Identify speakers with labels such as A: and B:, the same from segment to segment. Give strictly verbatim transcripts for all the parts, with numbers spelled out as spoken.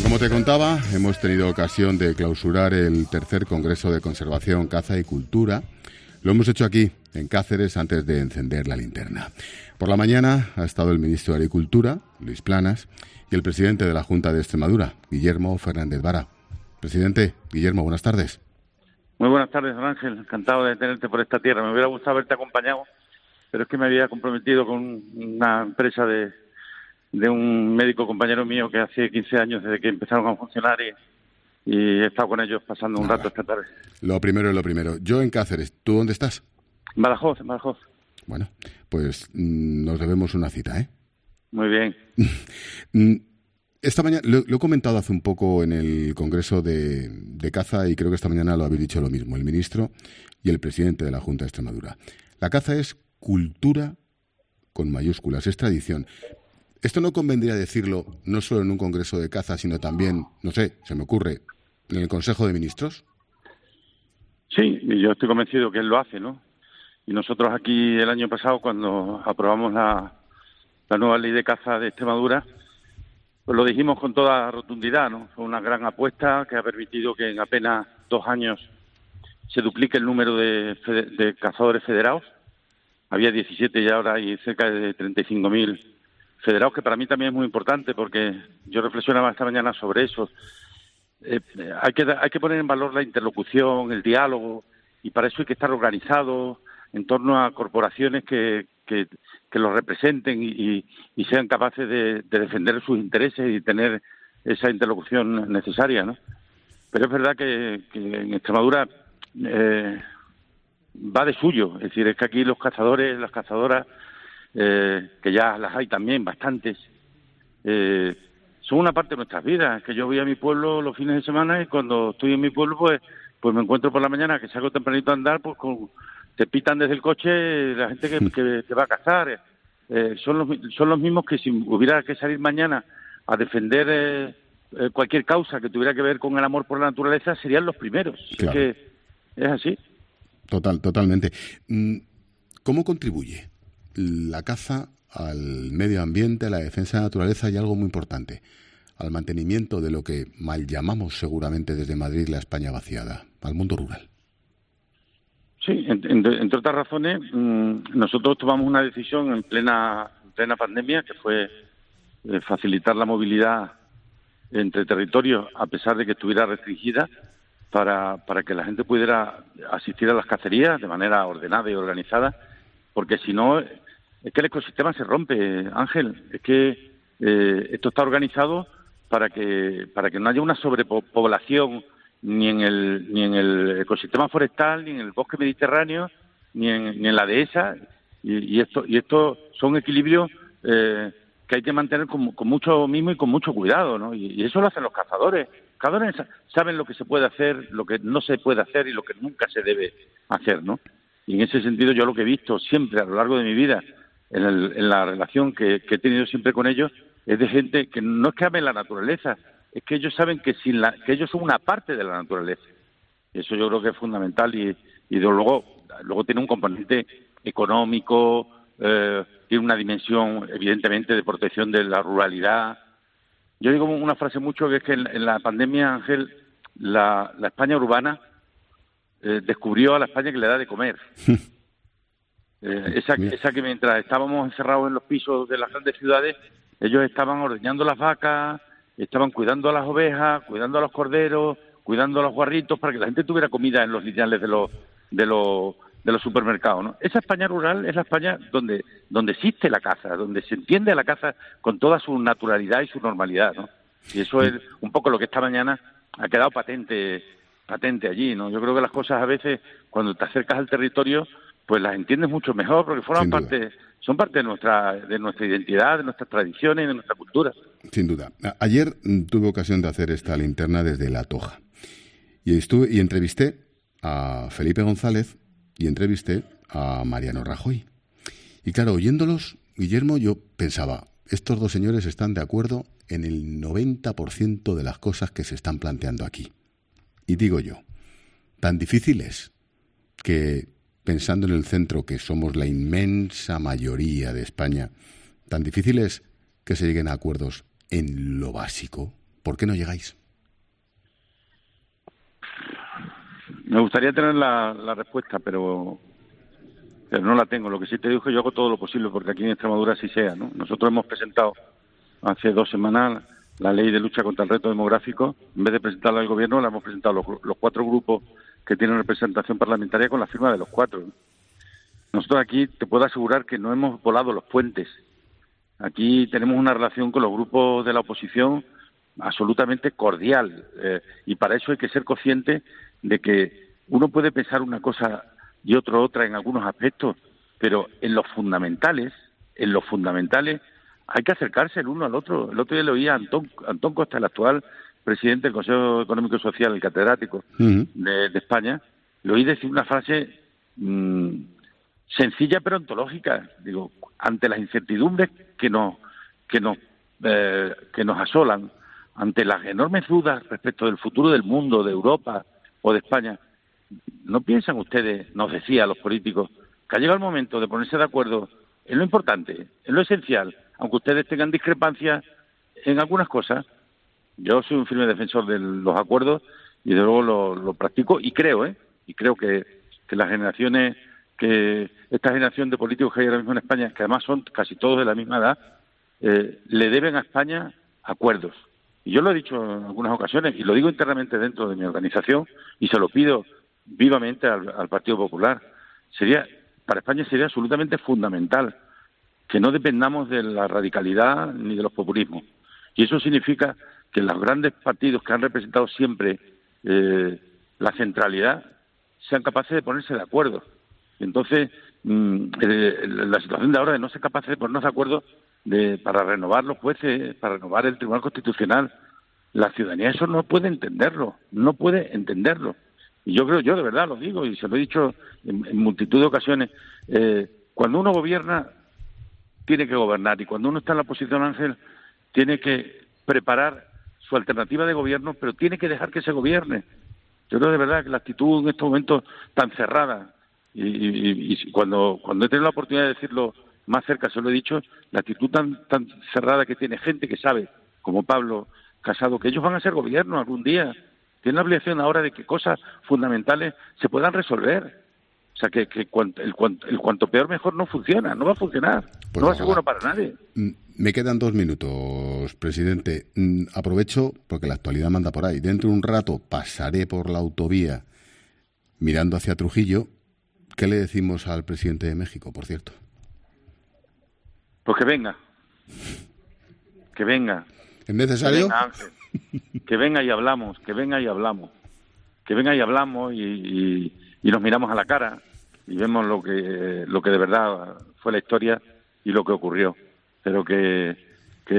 A: Como te contaba, hemos tenido ocasión de clausurar el tercer Congreso de Conservación, Caza y Cultura. Lo hemos hecho aquí, en Cáceres, antes de encender la linterna. Por la mañana ha estado el ministro de Agricultura, Luis Planas, y el presidente de la Junta de Extremadura, Guillermo Fernández Vara. Presidente, Guillermo, buenas tardes.
B: Muy buenas tardes, don Ángel. Encantado de tenerte por esta tierra. Me hubiera gustado haberte acompañado, pero es que me había comprometido con una empresa de... de un médico compañero mío que hace quince años desde que empezaron a funcionar y, y he estado con ellos pasando un Nada. rato esta tarde. Lo
A: primero es lo primero. Yo en Cáceres, ¿tú dónde estás?
B: En Badajoz, en Badajoz.
A: Bueno, pues mmm, nos debemos una cita, ¿eh?
B: Muy bien.
A: Esta mañana, lo, lo he comentado hace un poco en el Congreso de, de Caza y creo que esta mañana lo habéis dicho lo mismo, el ministro y el presidente de la Junta de Extremadura. La caza es cultura con mayúsculas, es tradición. ¿Esto no convendría decirlo no solo en un congreso de caza, sino también, no sé, se me ocurre, en el Consejo de Ministros?
B: Sí, yo estoy convencido que él lo hace, ¿no? Y nosotros aquí el año pasado, cuando aprobamos la, la nueva ley de caza de Extremadura, pues lo dijimos con toda rotundidad, ¿no? Fue una gran apuesta que ha permitido que en apenas dos años se duplique el número de, de cazadores federados. Había diecisiete y ahora hay cerca de treinta y cinco mil federados, que para mí también es muy importante porque yo reflexionaba esta mañana sobre eso. Eh, hay que hay que poner en valor la interlocución, el diálogo, y para eso hay que estar organizado en torno a corporaciones que, que, que los representen y, y sean capaces de, de defender sus intereses y tener esa interlocución necesaria, ¿no? Pero es verdad que, que en Extremadura eh, va de suyo, es decir, es que aquí los cazadores, las cazadoras, Eh, que ya las hay también bastantes, eh, son una parte de nuestras vidas. Que yo voy a mi pueblo los fines de semana y cuando estoy en mi pueblo pues pues me encuentro por la mañana que salgo tempranito a andar, pues con, te pitan desde el coche la gente que, que, que va a cazar. Eh, son los son los mismos que si hubiera que salir mañana a defender eh, eh, cualquier causa que tuviera que ver con el amor por la naturaleza, serían los primeros. Claro. Es que es así.
A: Total, totalmente. ¿Cómo contribuye la caza al medio ambiente, a la defensa de la naturaleza y algo muy importante, al mantenimiento de lo que mal llamamos seguramente desde Madrid la España vaciada, al mundo rural?
B: Sí, entre, entre otras razones, nosotros tomamos una decisión en plena, en plena pandemia, que fue eh, facilitar la movilidad entre territorios a pesar de que estuviera restringida, para, para que la gente pudiera asistir a las cacerías de manera ordenada y organizada, porque si no, es que el ecosistema se rompe, Ángel. Es que eh, esto está organizado para que para que no haya una sobrepoblación ni en el ni en el ecosistema forestal, ni en el bosque mediterráneo, ni en, ni en la dehesa. Y, y esto y esto son equilibrios eh, que hay que mantener con, con mucho mimo y con mucho cuidado, ¿no? Y, y eso lo hacen los cazadores. Los cazadores saben lo que se puede hacer, lo que no se puede hacer y lo que nunca se debe hacer, ¿no? Y en ese sentido yo lo que he visto siempre a lo largo de mi vida, en, el, en la relación que, que he tenido siempre con ellos, es de gente que no es que amen la naturaleza, es que ellos saben que sin la, que ellos son una parte de la naturaleza. Y eso yo creo que es fundamental y, y de luego, luego tiene un componente económico, eh, tiene una dimensión evidentemente de protección de la ruralidad. Yo digo una frase mucho que es que en, en la pandemia, Ángel, la, la España urbana Eh, descubrió a la España que le da de comer. eh, esa, esa que mientras estábamos encerrados en los pisos de las grandes ciudades, ellos estaban ordeñando las vacas, estaban cuidando a las ovejas, cuidando a los corderos, cuidando a los guarritos, para que la gente tuviera comida en los lineales de los de los de los supermercados, ¿no? Esa España rural es la España donde donde existe la caza, donde se entiende la caza con toda su naturalidad y su normalidad, ¿no? Y eso es un poco lo que esta mañana ha quedado patente patente allí, ¿no? Yo creo que las cosas a veces, cuando te acercas al territorio, pues las entiendes mucho mejor, porque forman parte, son parte de nuestra de nuestra identidad, de nuestras tradiciones y de nuestra cultura.
A: Sin duda. Ayer tuve ocasión de hacer esta linterna desde La Toja. Y estuve y entrevisté a Felipe González y entrevisté a Mariano Rajoy. Y claro, oyéndolos, Guillermo, yo pensaba, estos dos señores están de acuerdo en el noventa por ciento de las cosas que se están planteando aquí. Y digo yo, tan difícil es que, pensando en el centro, que somos la inmensa mayoría de España, tan difícil es que se lleguen a acuerdos en lo básico, ¿Por qué no llegáis?
B: Me gustaría tener la, la respuesta, pero, pero no la tengo. Lo que sí te digo es que yo hago todo lo posible porque aquí en Extremadura así sea, ¿no? Nosotros hemos presentado hace dos semanas la ley de lucha contra el reto demográfico. En vez de presentarla al gobierno, la hemos presentado los, los cuatro grupos que tienen representación parlamentaria con la firma de los cuatro. Nosotros aquí te puedo asegurar que no hemos volado los puentes. Aquí tenemos una relación con los grupos de la oposición absolutamente cordial, eh, y para eso hay que ser consciente de que uno puede pensar una cosa y otro otra en algunos aspectos, pero en los fundamentales, en los fundamentales hay que acercarse el uno al otro. El otro día le oía a Antón, Antón Costa, el actual presidente del Consejo Económico y Social, el catedrático uh-huh. de, de España, le oí decir una frase mmm, sencilla pero ontológica. Digo, ante las incertidumbres que nos que nos eh, que nos asolan, ante las enormes dudas respecto del futuro del mundo, de Europa o de España, ¿no piensan ustedes, nos decía a los políticos, que ha llegado el momento de ponerse de acuerdo en lo importante, en lo esencial, aunque ustedes tengan discrepancias en algunas cosas? Yo soy un firme defensor de los acuerdos y de luego lo, lo practico y creo, ¿eh? Y creo que, que las generaciones, que esta generación de políticos que hay ahora mismo en España, que además son casi todos de la misma edad, eh, le deben a España acuerdos. Y yo lo he dicho en algunas ocasiones, y lo digo internamente dentro de mi organización, y se lo pido vivamente al, al Partido Popular. Sería, para España sería absolutamente fundamental que no dependamos de la radicalidad ni de los populismos. Y eso significa que los grandes partidos que han representado siempre eh, la centralidad sean capaces de ponerse de acuerdo. Y entonces, mmm, eh, la situación de ahora de no ser capaces de ponernos de acuerdo de, para renovar los jueces, para renovar el Tribunal Constitucional, la ciudadanía eso no puede entenderlo, no puede entenderlo. Y yo creo, yo de verdad lo digo, y se lo he dicho en, en multitud de ocasiones, eh, cuando uno gobierna, tiene que gobernar, y cuando uno está en la posición, Ángel, tiene que preparar su alternativa de gobierno, pero tiene que dejar que se gobierne. Yo creo de verdad que la actitud en estos momentos tan cerrada, y, y, y cuando, cuando he tenido la oportunidad de decirlo más cerca, se lo he dicho, la actitud tan, tan cerrada que tiene gente que sabe, como Pablo Casado, que ellos van a ser gobierno algún día. Tienen la obligación ahora de que cosas fundamentales se puedan resolver. O sea, que, que cuanto, el, cuanto, el cuanto peor mejor no funciona, no va a funcionar. Pues no va a ser bueno para nadie.
A: Me quedan dos minutos, presidente. Aprovecho, porque la actualidad manda por ahí. Dentro de un rato pasaré por la autovía mirando hacia Trujillo. ¿Qué le decimos al presidente de México, por cierto?
B: Pues que venga. Que venga.
A: ¿Es necesario?
B: Que venga, Ángel. Que venga y hablamos, que venga y hablamos. Que venga y hablamos y, y, y nos miramos a la cara y vemos lo que lo que de verdad fue la historia y lo que ocurrió. Pero que, que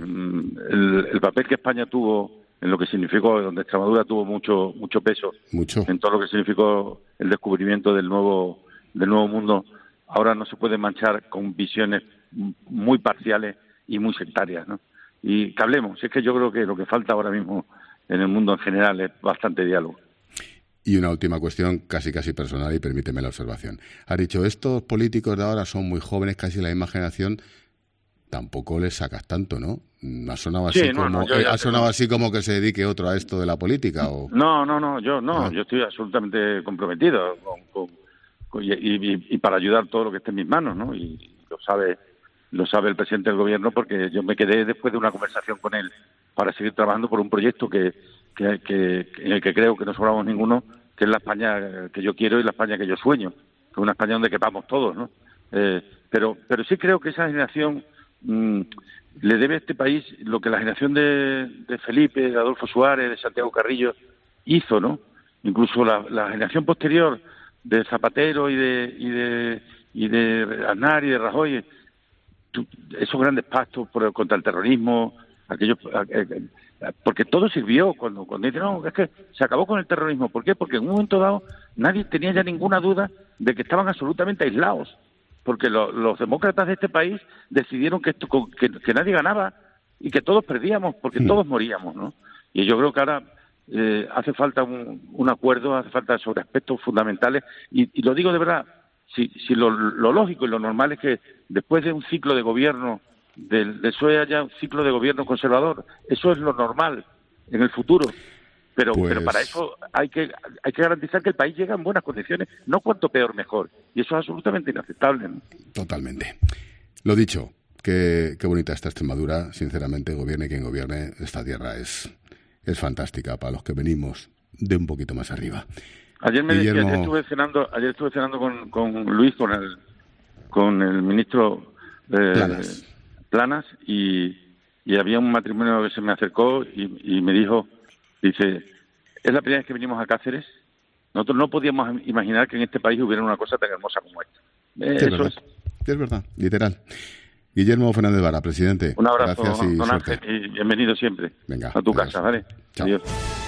B: el, el papel que España tuvo en lo que significó, donde Extremadura tuvo mucho mucho peso,
A: mucho.
B: en todo lo que significó el descubrimiento del nuevo del nuevo mundo, ahora no se puede manchar con visiones muy parciales y muy sectarias, ¿no? Y que hablemos. Es que yo creo que lo que falta ahora mismo en el mundo en general es bastante diálogo.
A: Y una última cuestión casi casi personal, y permíteme la observación. Has dicho, estos políticos de ahora son muy jóvenes, casi la misma generación. Tampoco les sacas tanto, ¿no? Ha sonado así,
B: sí, no,
A: como,
B: no,
A: eh, ha sonado así como que se dedique otro a esto de la política. ¿O?
B: No, no, no, yo no,
A: ¿Ah?
B: Yo estoy absolutamente comprometido con, con, con, y, y, y para ayudar todo lo que esté en mis manos, ¿no? Y lo sabe, lo sabe el presidente del gobierno, porque yo me quedé después de una conversación con él para seguir trabajando por un proyecto que, que, que en el que creo que no sobramos ninguno, que es la España que yo quiero y la España que yo sueño, que es una España donde quepamos todos, ¿no? Eh, pero, pero sí creo que esa generación mmm, le debe a este país lo que la generación de, de Felipe, de Adolfo Suárez, de Santiago Carrillo hizo, ¿no? Incluso la, la generación posterior de Zapatero y de y de y de Aznar y de Rajoy, esos grandes pactos por, contra el terrorismo, aquellos, porque todo sirvió cuando cuando dicen, no, es que se acabó con el terrorismo. ¿Por qué? Porque en un momento dado nadie tenía ya ninguna duda de que estaban absolutamente aislados, porque lo, los demócratas de este país decidieron que, esto, que, que nadie ganaba y que todos perdíamos, porque sí. Todos moríamos, ¿no? Y yo creo que ahora eh, hace falta un, un acuerdo, hace falta sobre aspectos fundamentales, y, y lo digo de verdad, si, si lo, lo lógico y lo normal es que después de un ciclo de gobierno del, del P S O E haya un ciclo de gobierno conservador. Eso es lo normal en el futuro. Pero,
A: pues...
B: pero para eso hay que hay que garantizar que el país llega en buenas condiciones, no cuanto peor mejor. Y eso es absolutamente inaceptable, ¿no?
A: Totalmente. Lo dicho, qué, qué bonita esta Extremadura. Sinceramente, gobierne quien gobierne, esta tierra es, es fantástica para los que venimos de un poquito más arriba.
B: Ayer me
A: Guillermo...
B: decía, ayer estuve cenando, ayer estuve cenando con, con Luis, con el con el ministro eh,
A: Planas,
B: Planas y, y había un matrimonio que se me acercó y, y me dijo, dice, es la primera vez que venimos a Cáceres. Nosotros no podíamos imaginar que en este país hubiera una cosa tan hermosa como esta. Eh,
A: sí,
B: eso
A: es, es. es verdad, literal. Guillermo Fernández Vara, presidente.
B: Un abrazo,
A: gracias y
B: don
A: suerte.
B: Ángel, y bienvenido siempre.
A: Venga,
B: a tu
A: adiós.
B: casa, ¿vale?
A: Chao.
B: Adiós.